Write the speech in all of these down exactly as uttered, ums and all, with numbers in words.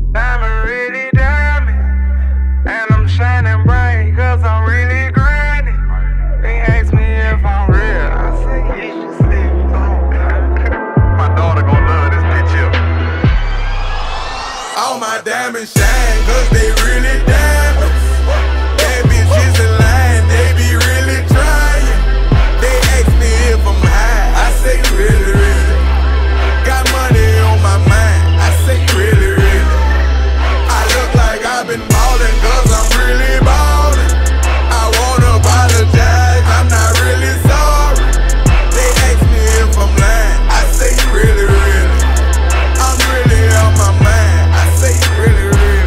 Diamond really diamond, and I'm shining bright cause I'm really grinding. They ask me if I'm real, I say you should sleep. My daughter gon' love this bitch here. All my diamonds shine cause they really diamonds. Bad bitches in line, they be really trying. They ask me if I'm high, I say really, really. Got money on my mind, I say really, really. I look like I've been ballin' cause I'm really ballin'. I wanna apologize, I'm not really sorry. They ask me if I'm lying, I say really, really. I'm really on my mind, I say really, really.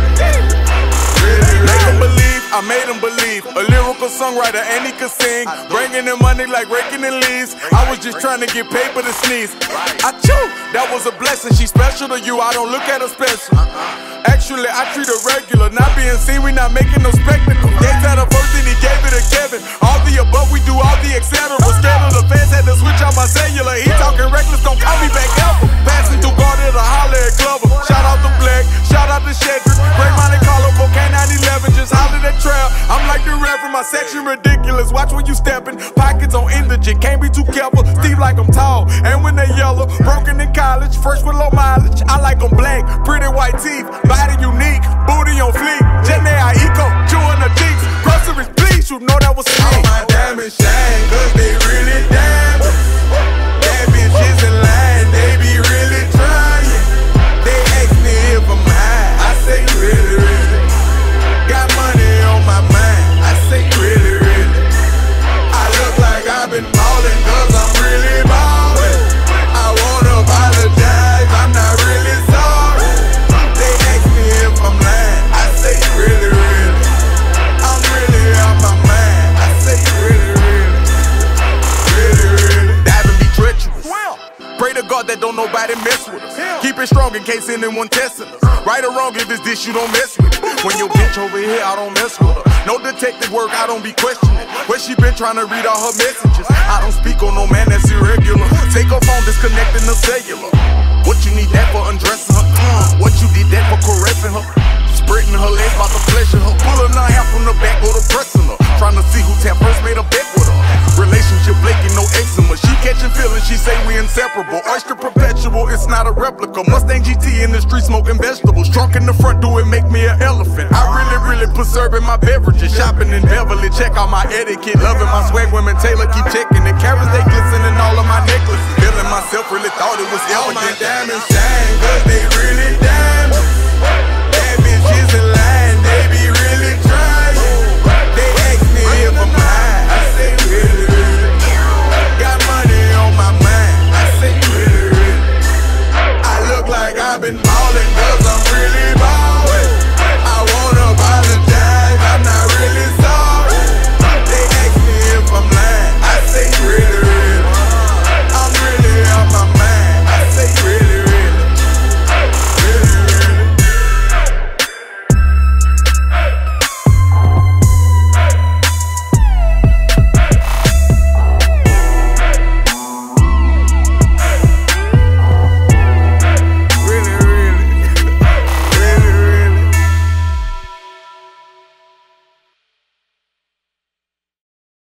Really, really. Make 'em believe, I made 'em believe. A lyrical songwriter and he could sing, bringing in money like raking in leaves. I was just trying to get paper to sneeze. I chew, that was a blessing. She special to you, I don't look at her special. Actually, I treat her regular. Not being seen, we not making no spectacle. Gates had her first and he gave it to Kevin. All the above, we do all the et cetera. Scared of the fans, had to switch out my cellular. He talking reckless, don't call me back ever. Passing through Garden to holler at Glover. Shout out to Black, shout out to Shedrick. Great Monte Carlo, K nine eleven, just hollered at Trail. I'm like the Reverend, my section ridiculous. Watch when you steppin', pockets on indigent. Can't be too careful, Steve like I'm tall. And when they yellow, broken in college, first with low mileage. I like them black, pretty white teeth, body unique, booty on fleek. Jenny Aiko, chewing her cheeks. Groceries, please, you know that was sweet. All my diamonds shine, cause they really diamonds. Bad bitches in line, they be really trying. They ask me if I'm high, I say really, really. Got money on my mind, I say really, really. I look like I've been ballin' cause I'm really ballin'. I wanna apologize, I'm not really sorry. They ask me if I'm lying, I say really, really. I'm really on my mind, I say really, really. Really, really. Diving be treacherous. Pray to God that don't nobody mess with us. Keep it strong in case anyone testing us. Right or wrong, if it's this, you don't mess with it. When your bitch over here, I don't mess with her. No detective work, I don't be questioning. Where she been trying to read all her messages. I don't speak on no man that's irregular. Take her phone, disconnecting the cellular. What you need that for undressing her? Uh, what you did that for caressing her? Spreading her legs about to pleasure her. Pulling her hair from the back, go to pressing her. Trying to see who tap first made a bet with her. Relationship flaking, no eczema. She catching feelings, she say we inseparable. Oyster perpetual, it's not a replica. Mustang G T in the street smoking vegetables. Drunk in the front, do it make me an elephant. I really, really put serving my beverages. Shopping in Beverly, check out my etiquette. Loving my swag, women Taylor keep checking. The carrots they glistening all of my necklaces. Feeling myself, really thought it was elegant. All my diamonds